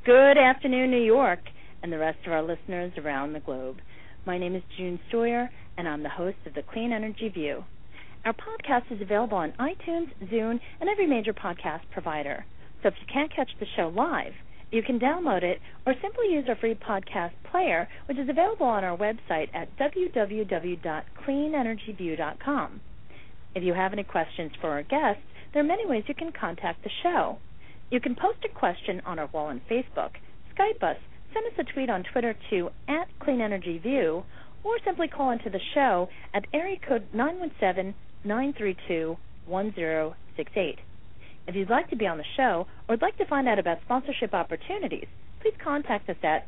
Good afternoon, New York, and the rest of our listeners around the globe. My name is June Sawyer, and I'm the host of the Clean Energy View. Our podcast is available on iTunes, Zune, and every major podcast provider. So if you can't catch the show live, you can download it or simply use our free podcast player, which is available on our website at www.cleanenergyview.com. If you have any questions for our guests, there are many ways you can contact the show. You can post a question on our wall on Facebook, Skype us, send us a tweet on Twitter to @CleanEnergyView, or simply call into the show at area code 917-932-1068. If you'd like to be on the show or would like to find out about sponsorship opportunities, please contact us at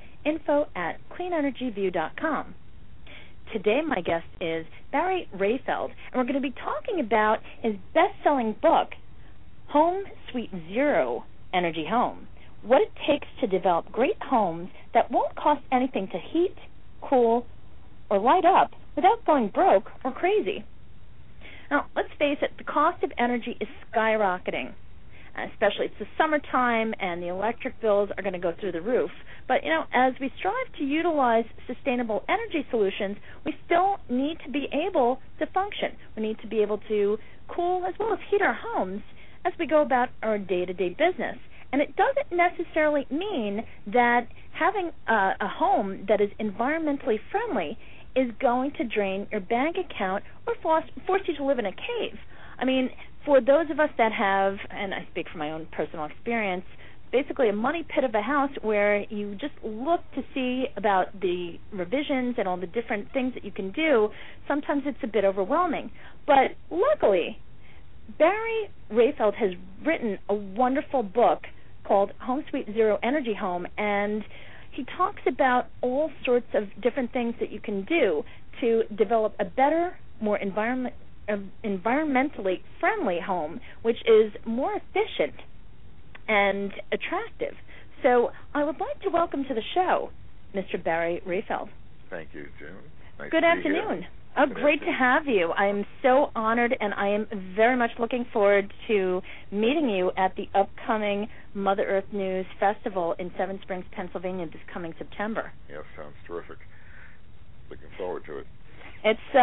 info@cleanenergyview.com. Today my guest is Barry Raifeld, and we're going to be talking about his best-selling book, Home Suite Zero Energy Home, what it takes to develop great homes that won't cost anything to heat, cool, or light up without going broke or crazy. Now, let's face it, the cost of energy is skyrocketing. Especially it's the summertime and the electric bills are going to go through the roof. But, as we strive to utilize sustainable energy solutions, we still need to be able to function. We need to be able to cool as well as heat our homes as we go about our day-to-day business. And it doesn't necessarily mean that having a home that is environmentally friendly is going to drain your bank account or force you to live in a cave. I mean, for those of us that have, and I speak from my own personal experience, basically a money pit of a house where you just look to see about the revisions and all the different things that you can do, sometimes it's a bit overwhelming. But luckily, Barry Raifeld has written a wonderful book called Home Suite Zero Energy Home, and he talks about all sorts of different things that you can do to develop a better, more environmentally friendly home, which is more efficient and attractive. So I would like to welcome to the show Mr. Barry Raifeld. Thank you, June. Nice Good to afternoon. Be here. Oh, great to have you. I am so honored, and I am very much looking forward to meeting you at the upcoming Mother Earth News Festival in Seven Springs, Pennsylvania this coming September. Yes, sounds terrific. Looking forward to it. It's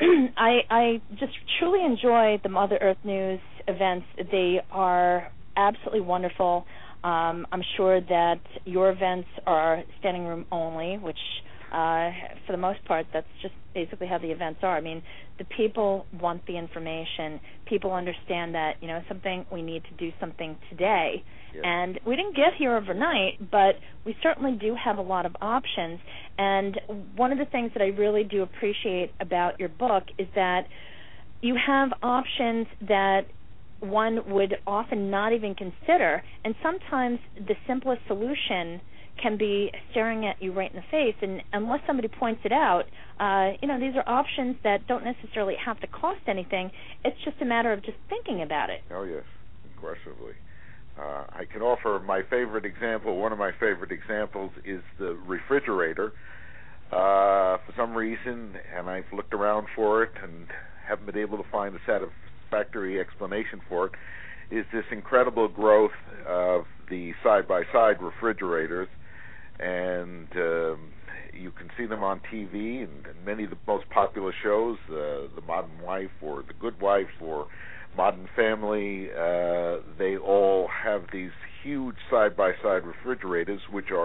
I just truly enjoy the Mother Earth News events. They are absolutely wonderful. I'm sure that your events are standing room only, which for the most part, that's just basically how the events are. I mean, the people want the information. People understand that, we need to do something today. Yes. And we didn't get here overnight, but we certainly do have a lot of options. And one of the things that I really do appreciate about your book is that you have options that one would often not even consider, and sometimes the simplest solution can be staring at you right in the face, and unless somebody points it out, these are options that don't necessarily have to cost anything. It's just a matter of just thinking about it. Oh, yes, aggressively. I can offer my favorite example. One of my favorite examples is the refrigerator. For some reason, and I've looked around for it and haven't been able to find a satisfactory explanation for it, is this incredible growth of the side-by-side refrigerators. And you can see them on TV and many of the most popular shows, The Modern Wife or The Good Wife or Modern Family. They all have these huge side-by-side refrigerators which are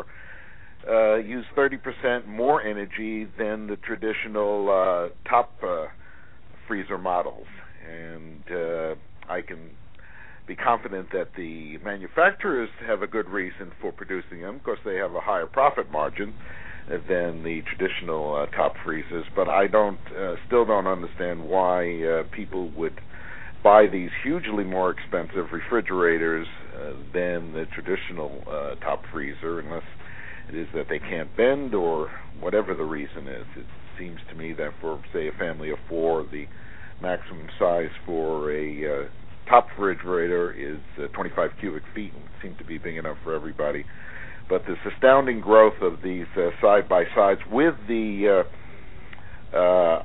use 30% more energy than the traditional top freezer models. And I can be confident that the manufacturers have a good reason for producing them because they have a higher profit margin than the traditional top freezers. But I still don't understand why people would buy these hugely more expensive refrigerators than the traditional top freezer, unless it is that they can't bend or whatever the reason is. It seems to me that for, say, a family of four, the maximum size for a top refrigerator is 25 cubic feet, and seems to be big enough for everybody. But this astounding growth of these side-by-sides with the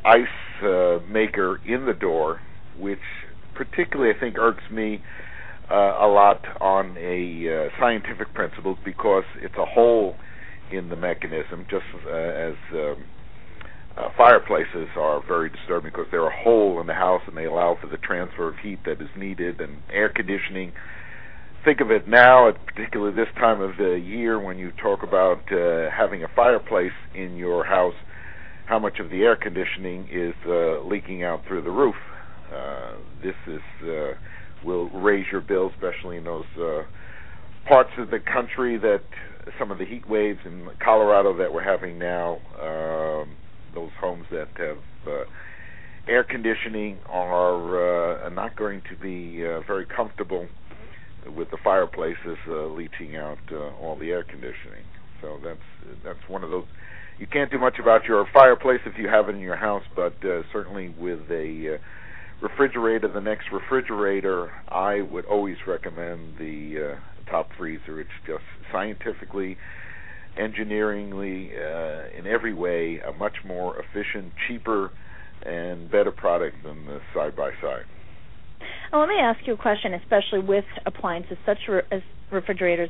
ice maker in the door, which particularly I think irks me a lot on a scientific principles because it's a hole in the mechanism, just as fireplaces are very disturbing because they're a hole in the house and they allow for the transfer of heat that is needed, and air conditioning. Think of it now, particularly this time of the year when you talk about having a fireplace in your house, how much of the air conditioning is leaking out through the roof. This will raise your bill, especially in those parts of the country that some of the heat waves in Colorado that we're having now, those homes that have air conditioning are not going to be very comfortable with the fireplaces leaching out all the air conditioning. So that's one of those. You can't do much about your fireplace if you have it in your house, but certainly with a refrigerator, the next refrigerator, I would always recommend the top freezer. It's just scientifically, engineeringly, in every way, a much more efficient, cheaper, and better product than the side-by-side. Well, let me ask you a question, especially with appliances such as refrigerators.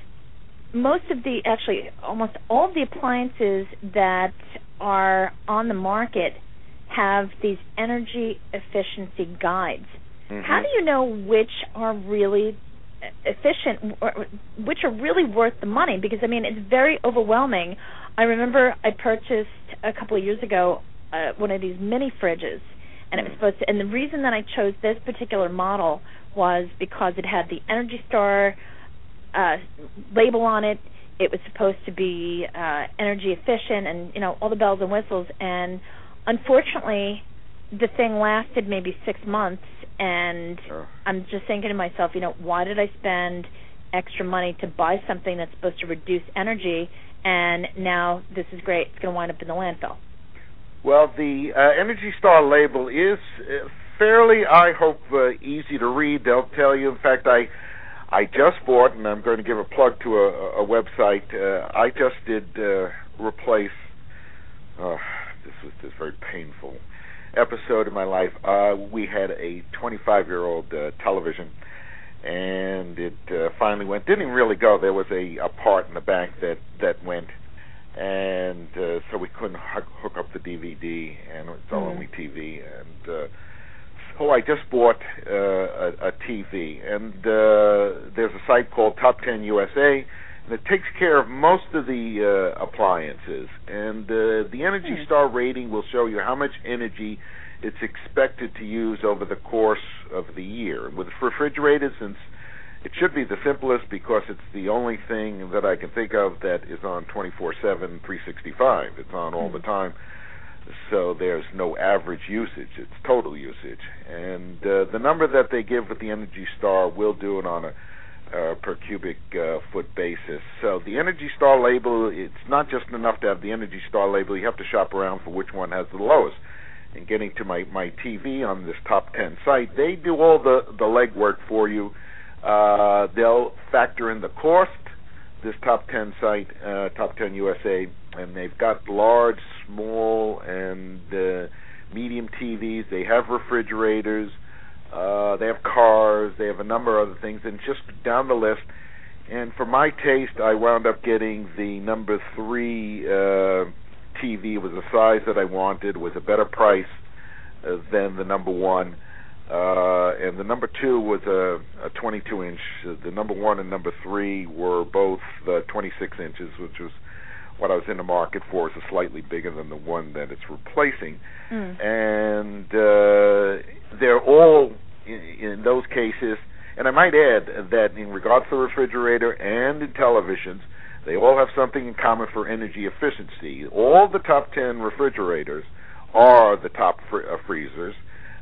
Almost all of the appliances that are on the market have these energy efficiency guides. Mm-hmm. How do you know which are really efficient, or which are really worth the money? Because, I mean, it's very overwhelming. I remember I purchased a couple of years ago one of these mini fridges, and it was supposed to, and the reason that I chose this particular model was because it had the Energy Star label on it. It was supposed to be energy efficient and, you know, all the bells and whistles. And unfortunately, the thing lasted maybe 6 months. And I'm just thinking to myself, you know, why did I spend extra money to buy something that's supposed to reduce energy? And now this is great. It's going to wind up in the landfill. Well, the Energy Star label is fairly, I hope, easy to read. They'll tell you. In fact, I just bought, and I'm going to give a plug to a website. I just did replace. This was this very painful episode in my life. We had a 25-year-old television, and it finally went. Didn't even really go. There was a part in the back that went, and so we couldn't hook up the DVD, and it's only TV. And so I just bought a TV, and there's a site called Top 10 USA, and it takes care of most of the appliances. And the Energy Star rating will show you how much energy it's expected to use over the course of the year. With refrigerators, since it should be the simplest because it's the only thing that I can think of that is on 24/7, 365. It's on all the time. So there's no average usage. It's total usage. And the number that they give with the Energy Star will do it on a per cubic foot basis. So the Energy Star label, it's not just enough to have the Energy Star label. You have to shop around for which one has the lowest. And getting to my TV on this Top 10 site, they do all the legwork for you. They'll factor in the cost, this Top 10 site, Top 10 USA, and they've got large, small, and medium TVs. They have refrigerators. They have cars. They have a number of other things. And just down the list, and for my taste, I wound up getting the number 3 TV. It was the size that I wanted, was a better price than the number 1. And the number 2 was a 22-inch. The number 1 and number 3 were both 26 inches, which was what I was in the market for. Is slightly bigger than the one that it's replacing. And they're all, in those cases, and I might add that in regards to the refrigerator and in televisions, they all have something in common for energy efficiency. All the top 10 refrigerators are the top freezers.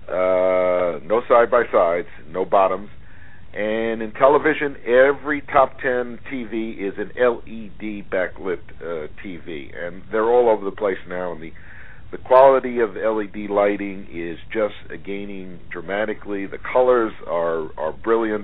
No side-by-sides, no bottoms. And in television, every top 10 TV is an LED backlit TV. And they're all over the place now. And the quality of LED lighting is just gaining dramatically. The colors are brilliant.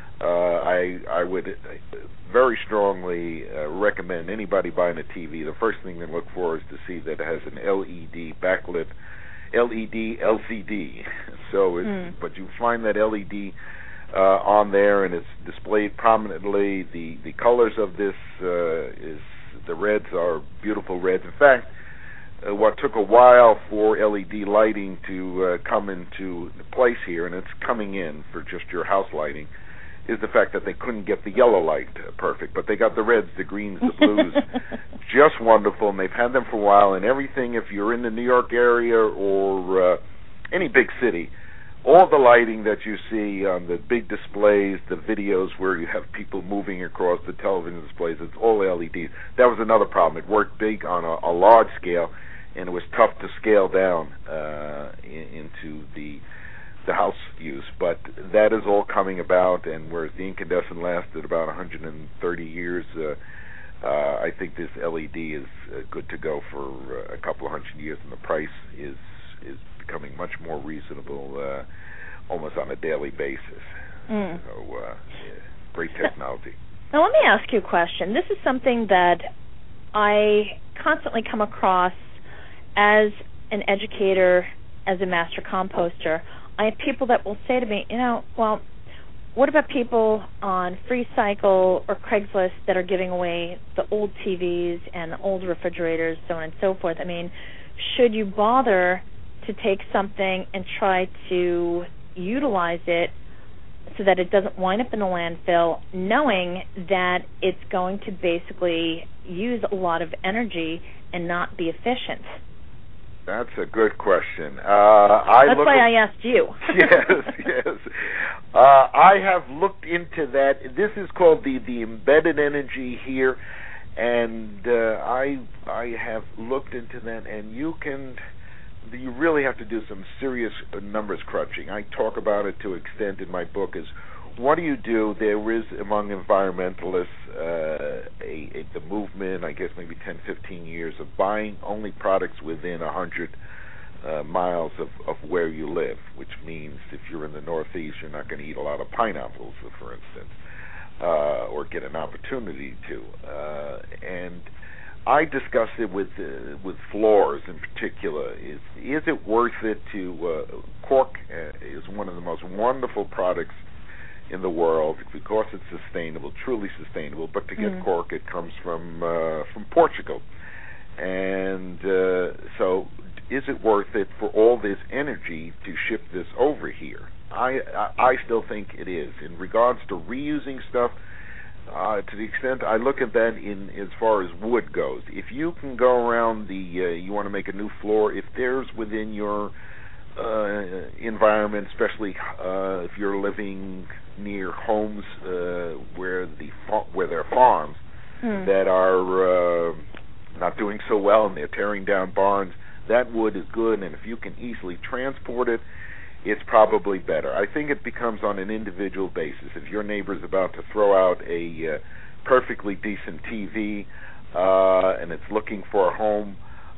I would very strongly recommend anybody buying a TV, the first thing they look for is to see that it has an LED backlit, LED LCD. So, but you find that LED on there, and it's displayed prominently. The colors of this is the reds are beautiful reds. In fact, what took a while for LED lighting to come into place here, and it's coming in for just your house lighting, is the fact that they couldn't get the yellow light perfect, but they got the reds, the greens, the blues, just wonderful, and they've had them for a while, and everything, if you're in the New York area or any big city, all the lighting that you see on the big displays, the videos where you have people moving across the television displays, it's all LEDs. That was another problem. It worked big on a large scale, and it was tough to scale down into the house use. But that is all coming about, and whereas the incandescent lasted about 130 years, I think this LED is good to go for a couple of hundred years, and the price is becoming much more reasonable, almost on a daily basis. So, great technology. Now, let me ask you a question. This is something that I constantly come across as an educator, as a master composter. I have people that will say to me, well, what about people on FreeCycle or Craigslist that are giving away the old TVs and the old refrigerators, so on and so forth? I mean, should you bother to take something and try to utilize it so that it doesn't wind up in a landfill, knowing that it's going to basically use a lot of energy and not be efficient? That's a good question. That's why I asked you. Yes. I have looked into that. This is called the embedded energy here, and I have looked into that, and you really have to do some serious numbers crunching. I talk about it to extent in my book. Is what do you do? There is among environmentalists the movement, I guess maybe 10, 15 years, of buying only products within 100 miles of where you live, which means if you're in the Northeast, you're not going to eat a lot of pineapples, for instance, or get an opportunity to. And I discussed it with floors in particular. Is it worth it to cork is one of the most wonderful products in the world because it's sustainable, truly sustainable. But to get cork, it comes from Portugal, and so is it worth it for all this energy to ship this over here? I still think it is. In regards to reusing stuff, to the extent I look at that in as far as wood goes, if you can go around you want to make a new floor, if there's within your environment, especially if you're living near homes where there are farms that are not doing so well and they're tearing down barns, that wood is good, and if you can easily transport it, it's probably better. I think it becomes on an individual basis. If your neighbor's about to throw out a perfectly decent TV and it's looking for a home,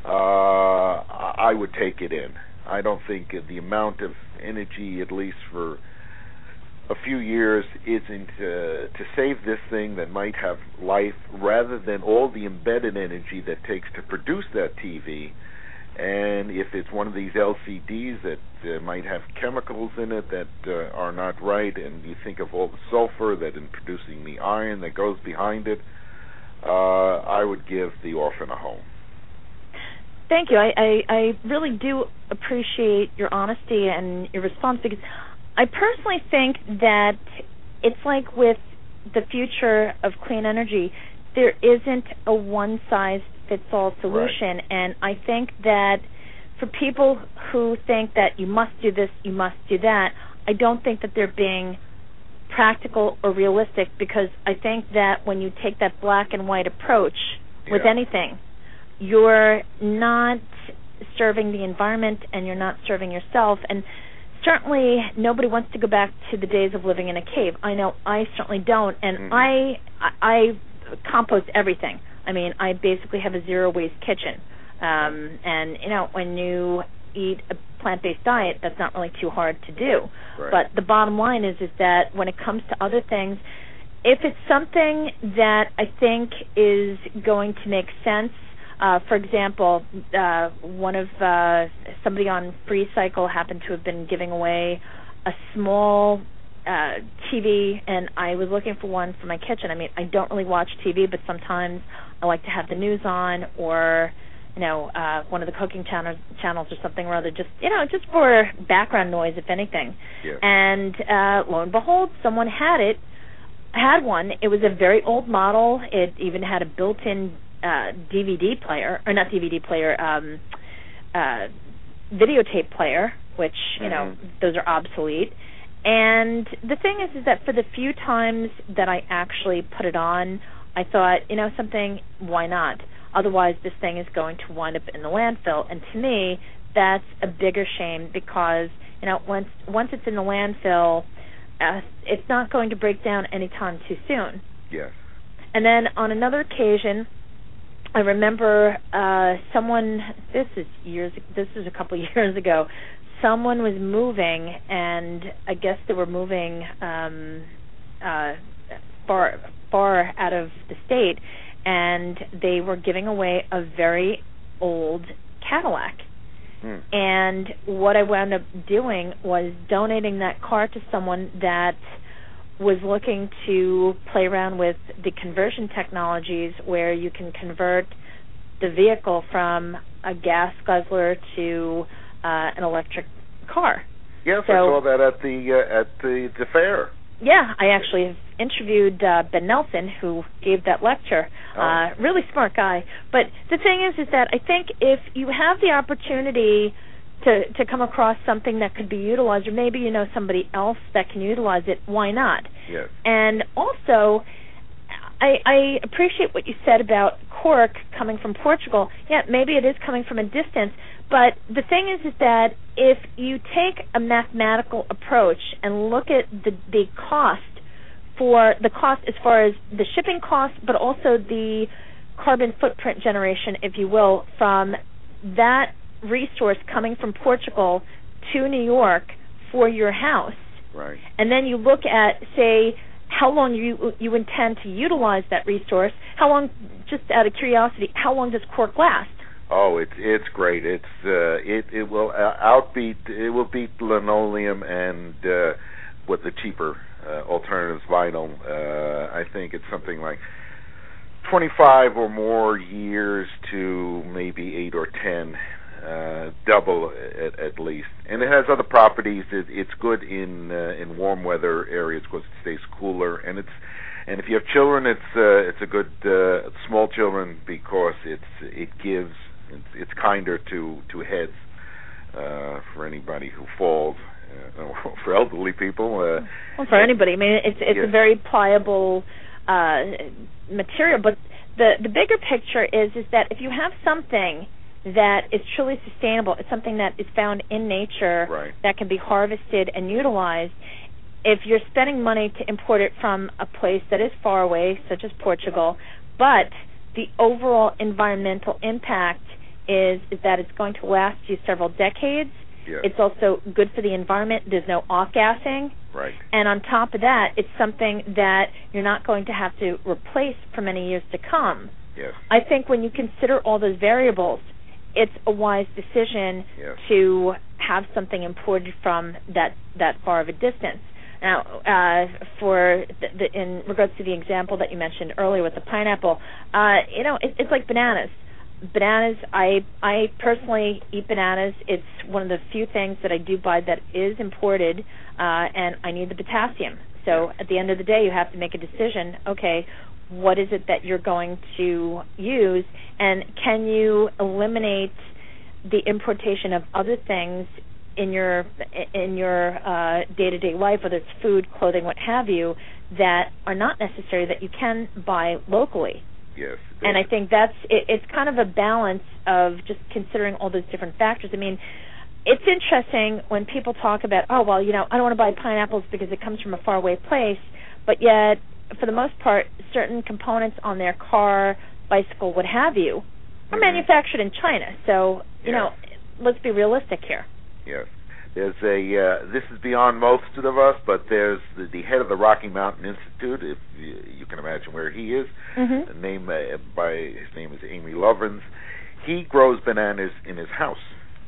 I would take it in. I don't think the amount of energy, at least for a few years, isn't to save this thing that might have life, rather than all the embedded energy that takes to produce that TV. And if it's one of these LCDs that might have chemicals in it that are not right, and you think of all the sulfur that in producing the iron that goes behind it, I would give the orphan a home. Thank you. I really do appreciate your honesty and your response, because I personally think that it's like with the future of clean energy, there isn't a one-size-fits-all solution. Right. And I think that for people who think that you must do this, you must do that, I don't think that they're being practical or realistic, because I think that when you take that black and white approach with anything, you're not serving the environment and you're not serving yourself. And certainly nobody wants to go back to the days of living in a cave. I know I certainly don't. And I compost everything. I mean, I basically have a zero-waste kitchen. And, when you eat a plant-based diet, that's not really too hard to do. Right. But the bottom line is that when it comes to other things, if it's something that I think is going to make sense, for example, somebody on FreeCycle happened to have been giving away a small TV, and I was looking for one for my kitchen. I mean, I don't really watch TV, but sometimes I like to have the news on, or one of the cooking channels or something or other, just for background noise, if anything. Yeah. And lo and behold, someone had one. It was a very old model. It even had a built-in DVD player, or not DVD player, videotape player, which, those are obsolete. And the thing is that for the few times that I actually put it on, I thought, something, why not? Otherwise, this thing is going to wind up in the landfill. And to me, that's a bigger shame because, once it's in the landfill, it's not going to break down anytime too soon. Yes. And then on another occasion, I remember someone, this is a couple years ago, someone was moving, and I guess they were moving far out of the state, and they were giving away a very old Cadillac. And what I wound up doing was donating that car to someone that was looking to play around with the conversion technologies where you can convert the vehicle from a gas guzzler to an electric car. Yes, I saw that at the fair. Yeah, I actually have interviewed Ben Nelson, who gave that lecture. Really smart guy. But the thing is that I think if you have the opportunity to come across something that could be utilized, or maybe you know somebody else that can utilize it, why not? Yes. And also, I appreciate what you said about cork coming from Portugal. Yeah, maybe it is coming from a distance, but the thing is that if you take a mathematical approach and look at the cost as far as the shipping cost, but also the carbon footprint generation, if you will, from that resource coming from Portugal to New York for your house. Right. And then you look at, say, how long you intend to utilize that resource. How long, just out of curiosity, how long does cork last? Oh, it's great. It will beat linoleum and with the cheaper alternatives, vinyl. I think it's something like 25 or more years to maybe 8 or 10, double at least. And it has other properties. It's good in warm weather areas because it stays cooler, and if you have children, it's a good small children because it's kinder to heads for anybody who falls. For elderly people. Well, for anybody. I mean, it's a very pliable material. But the bigger picture is that if you have something that is truly sustainable, it's something that is found in nature, right, that can be harvested and utilized. If you're spending money to import it from a place that is far away, such as Portugal, but the overall environmental impact is that it's going to last you several decades. Yes. It's also good for the environment. There's no off-gassing. Right. And on top of that, it's something that you're not going to have to replace for many years to come. Yes. I think when you consider all those variables, it's a wise decision to have something imported from that far of a distance. Now, in regards to the example that you mentioned earlier with the pineapple, it's like bananas. Bananas, I personally eat bananas. It's one of the few things that I do buy that is imported, and I need the potassium. So at the end of the day, you have to make a decision, okay, what is it that you're going to use, and can you eliminate the importation of other things in your day-to-day life, whether it's food, clothing, what have you, that are not necessary that you can buy locally. Yes. And I think it's kind of a balance of just considering all those different factors. I mean, it's interesting when people talk about, I don't want to buy pineapples because it comes from a faraway place, but yet, for the most part, certain components on their car, bicycle, what have you, are manufactured in China. So, let's be realistic here. Yes. There's this is beyond most of us, but there's the head of the Rocky Mountain Institute, if you can imagine where he is. Mm-hmm. His name is Amy Lovrins. He grows bananas in his house.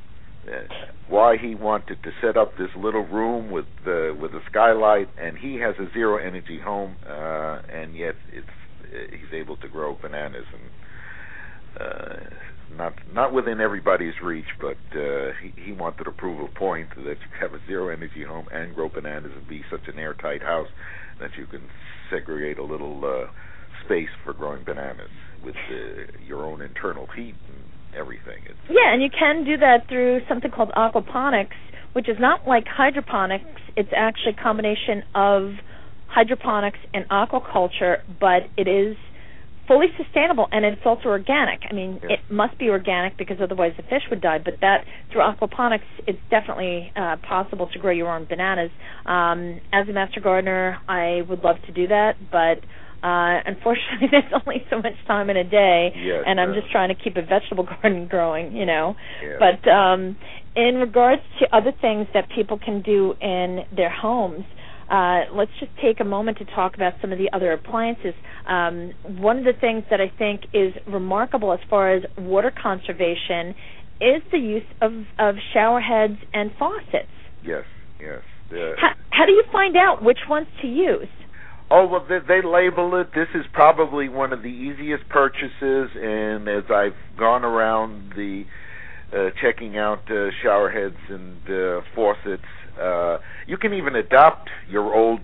why he wanted to set up this little room with a skylight, and he has a zero energy home, and yet he's able to grow bananas, and not within everybody's reach, but he wanted to prove a point that you have a zero energy home and grow bananas and be such an airtight house that you can segregate a little space for growing bananas with your own internal heat and everything. Yeah, and you can do that through something called aquaponics, which is not like hydroponics. It's actually a combination of hydroponics and aquaculture, but it is fully sustainable, and it's also organic. I mean, It must be organic because otherwise the fish would die, but that through aquaponics, it's definitely possible to grow your own bananas. As a master gardener, I would love to do that, but unfortunately, there's only so much time in a day, and I'm just trying to keep a vegetable garden growing, Yes. But in regards to other things that people can do in their homes, let's just take a moment to talk about some of the other appliances. One of the things that I think is remarkable as far as water conservation is the use of shower heads and faucets. Yes. How do you find out which ones to use? Oh, well, they label it. This is probably one of the easiest purchases, and as I've gone around the checking out shower heads and faucets, you can even adopt your old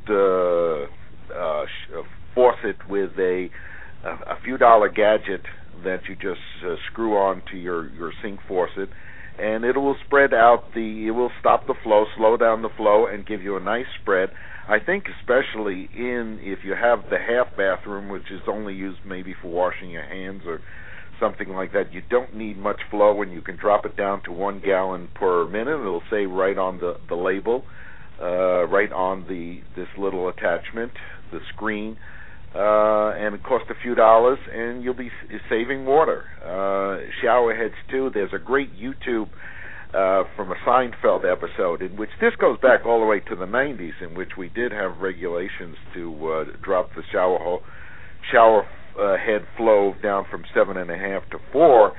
faucet with a few dollar gadget that you just screw on to your sink faucet, and it will spread out it will stop the flow, slow down the flow, and give you a nice spread. I think especially if you have the half bathroom, which is only used maybe for washing your hands or something like that, you don't need much flow, and you can drop it down to 1 gallon per minute. It'll say right on the label, right on this little attachment, the screen, and it costs a few dollars, and you'll be saving water. Shower heads too. There's a great YouTube from a Seinfeld episode, in which this goes back all the way to the 90s, in which we did have regulations to drop the shower head flow down from 7.5 to 4.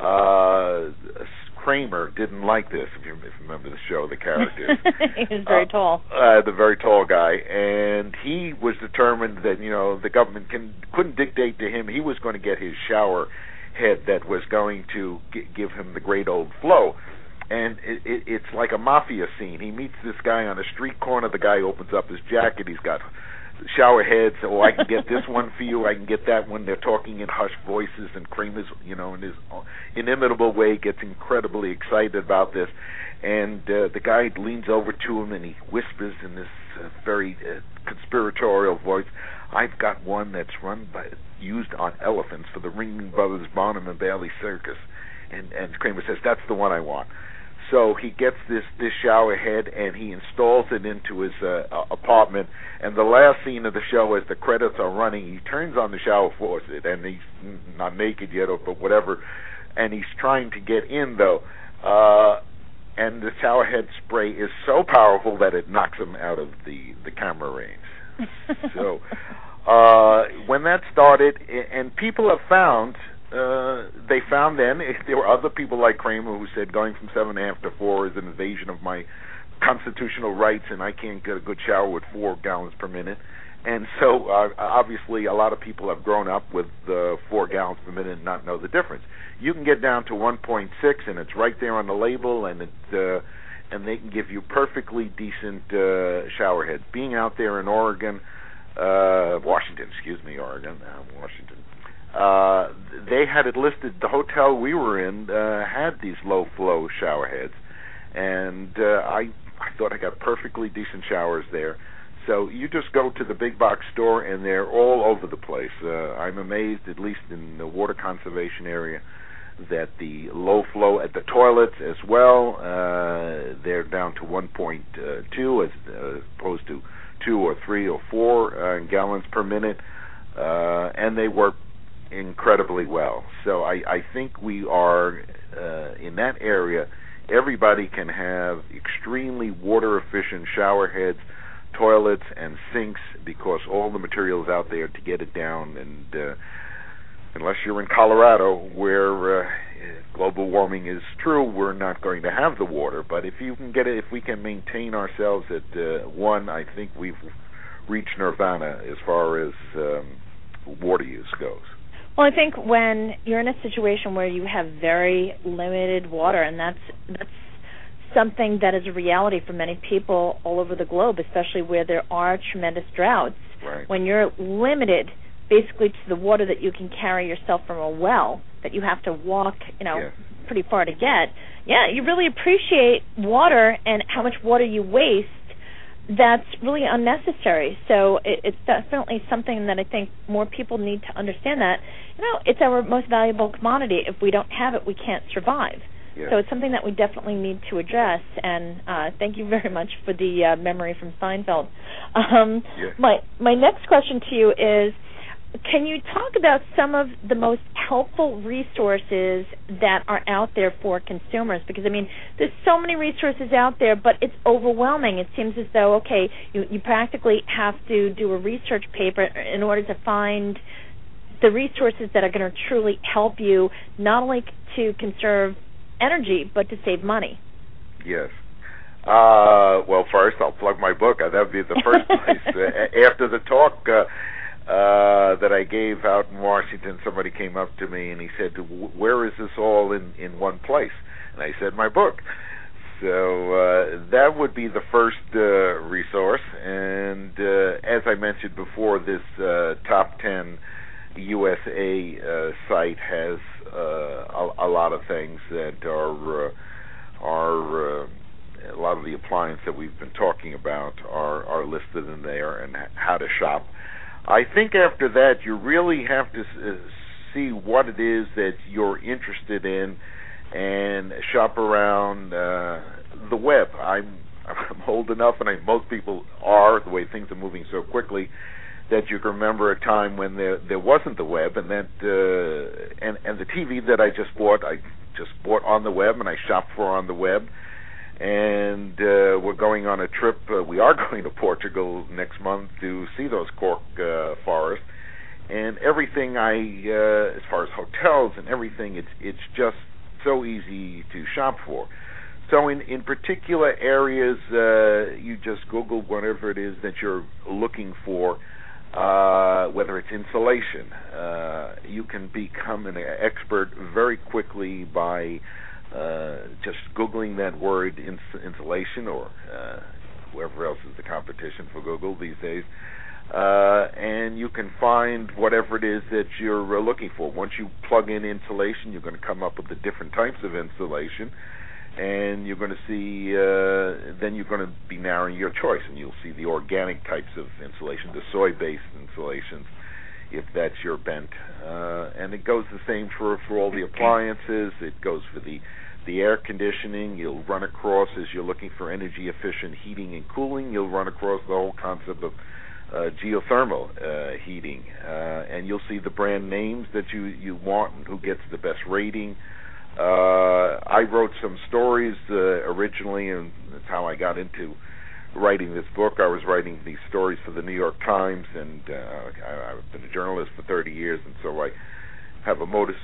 Kramer didn't like this, if you remember the show, the characters. He was very tall. The very tall guy, and he was determined that the government couldn't dictate to him. He was going to get his shower head that was going to give him the great old flow. And it's like a mafia scene. He meets this guy on a street corner. The guy opens up his jacket. He's got shower heads. Oh, I can get this one for you. I can get that one. They're talking in hushed voices, and Kramer's, in his inimitable way, gets incredibly excited about this. And the guy leans over to him, and he whispers in this very conspiratorial voice, "I've got one that's used on elephants for the Ringling Brothers Barnum and Bailey Circus." And Kramer says, "That's the one I want." So he gets this shower head, and he installs it into his apartment. And the last scene of the show, as the credits are running, he turns on the shower faucet, and he's not naked yet, but whatever, and he's trying to get in, though. And the shower head spray is so powerful that it knocks him out of the camera range. So when that started, and people have found... they found then there were other people like Kramer who said going from 7.5 to 4 is an invasion of my constitutional rights, and I can't get a good shower with 4 gallons per minute. And so obviously a lot of people have grown up with 4 gallons per minute and not know the difference. You can get down to 1.6, and it's right there on the label, and they can give you perfectly decent shower heads. Being out there in Washington, they had it listed. The hotel we were in had these low flow shower heads, and I thought I got perfectly decent showers there. So you just go to the big box store, and they're all over the place. I'm amazed, at least in the water conservation area, that the low flow at the toilets as well, they're down to 1.2 as opposed to 2 or 3 or 4 gallons per minute, and they work incredibly well. So I think we are in that area. Everybody can have extremely water efficient shower heads, toilets, and sinks, because all the materials out there to get it down. And unless you're in Colorado, where global warming is true, we're not going to have the water. But if we can maintain ourselves at 1, I think we've reached nirvana as far as water use goes. Well, I think when you're in a situation where you have very limited water, and that's something that is a reality for many people all over the globe, especially where there are tremendous droughts. Right. When you're limited basically to the water that you can carry yourself from a well, that you have to walk, pretty far to get, you really appreciate water and how much water you waste. That's really unnecessary. So it's definitely something that I think more people need to understand, that, it's our most valuable commodity. If we don't have it, we can't survive. Yeah. So it's something that we definitely need to address, and thank you very much for the memory from Seinfeld. My next question to you is, can you talk about some of the most helpful resources that are out there for consumers? Because, there's so many resources out there, but it's overwhelming. It seems as though, you practically have to do a research paper in order to find the resources that are going to truly help you, not only to conserve energy, but to save money. Yes. Well, first, I'll plug my book. That would be the first place. After the talk that I gave out in Washington, somebody came up to me and he said, "Where is this all in one place?" And I said, "My book." So that would be the first resource. And as I mentioned before, this Top 10 USA site has a lot of things that are a lot of the appliances that we've been talking about are listed in there, and how to shop. I think after that you really have to see what it is that you're interested in and shop around the web. I'm old enough, and most people are, the way things are moving so quickly, that you can remember a time when there wasn't the web, and that and the TV that I just bought on the web, and I shopped for on the web. And we're going on a trip. We are going to Portugal next month to see those cork forests, and everything. As far as hotels and everything, it's just so easy to shop for. So in particular areas, you just Google whatever it is that you're looking for. Whether it's insulation, you can become an expert very quickly by just Googling that word, insulation, or whoever else is the competition for Google these days, and you can find whatever it is that you're looking for. Once you plug in insulation, you're going to come up with the different types of insulation, and you're going to see, then you're going to be narrowing your choice, and you'll see the organic types of insulation, the soy-based insulations, if that's your bent. And it goes the same for all the appliances. It goes for the air conditioning. You'll run across, as you're looking for energy-efficient heating and cooling, you'll run across the whole concept of geothermal heating. And you'll see the brand names that you want and who gets the best rating. I wrote some stories originally, and that's how I got into writing this book. I was writing these stories for the New York Times, and I've been a journalist for 30 years, and so I have a modus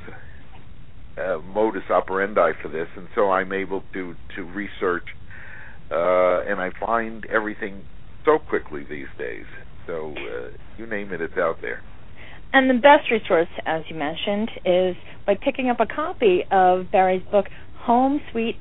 operandi for this, and so I'm able to research, and I find everything so quickly these days. So you name it, it's out there. And the best resource, as you mentioned, is by picking up a copy of Barry's book, Home Sweet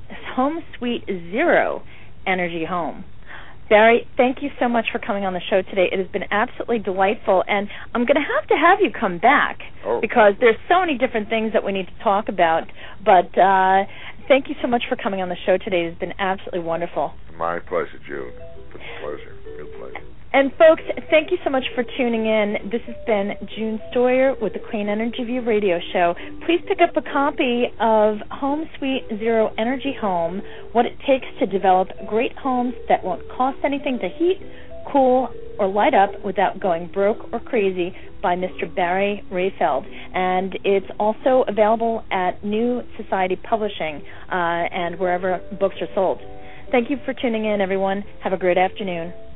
Zero Energy Home. Barry, thank you so much for coming on the show today. It has been absolutely delightful, and I'm going to have you come back because there's so many different things that we need to talk about. But thank you so much for coming on the show today. It has been absolutely wonderful. My pleasure, June. It's a pleasure. Real pleasure. And folks, thank you so much for tuning in. This has been June Stoyer with the Clean Energy View radio show. Please pick up a copy of Home Sweet Zero Energy Home, What It Takes to Develop Great Homes That Won't Cost Anything to Heat, Cool, or Light Up Without Going Broke or Crazy, by Mr. Barry Rayfeld. And it's also available at New Society Publishing and wherever books are sold. Thank you for tuning in, everyone. Have a great afternoon.